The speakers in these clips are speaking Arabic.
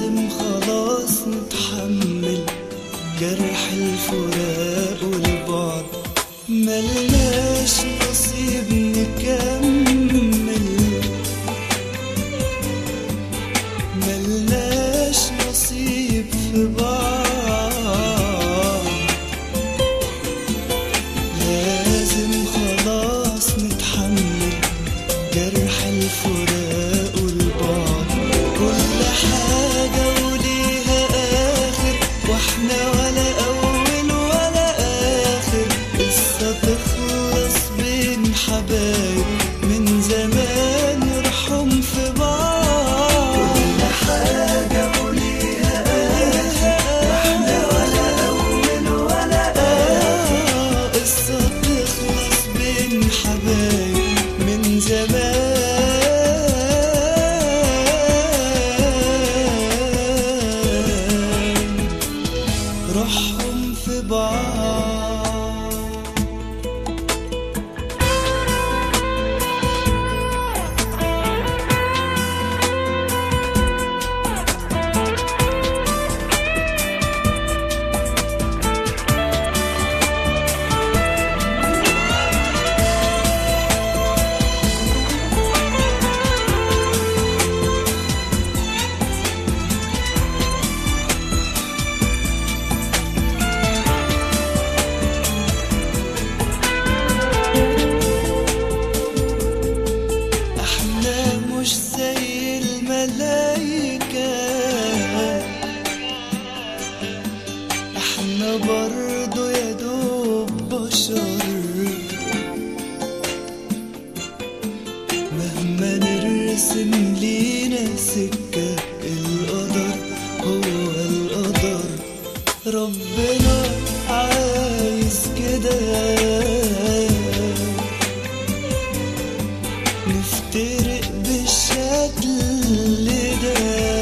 لازم خلاص نتحمل جرح الفراق والبعد، ملناش نصيب نكمل، ملناش نصيب في بعض، لازم خلاص نتحمل جرح الفراق والبعد. كل حاجة وليها آخر، واحنا ولا أول ولا آخر، قصة تخلص بين حبايب من زمان يرحم في بعض. كل حاجة وليها آخر، واحنا ولا أول ولا آخر، قصة تخلص بين حبايب من زمان روحهم في بعض. مش زي الملايكة، احنا برضو يا دوب بشر، مهما نرسم لينا سكة القدر هو القدر، ربنا عايز كده نفترق بالشكل ده،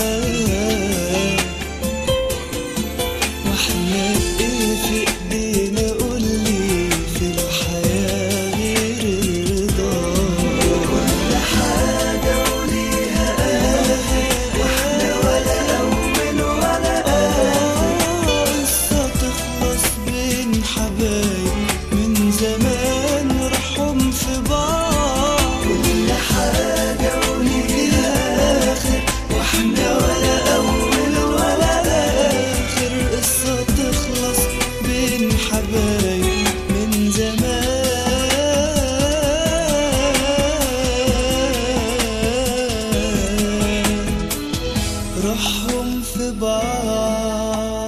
واحنا ايه في ايدينا؟ قولي في الحياة غير الرضا. كل حاجة وليها آخر، واحنا ولا أول ولا آخر، قصة تخلص بين حبايب من زمان يرحم في بعض. كل حاجة وليها آخر، واحنا ولا أول ولا آخر، قصة تخلص بين حبايب من زمان روحهم في بعض.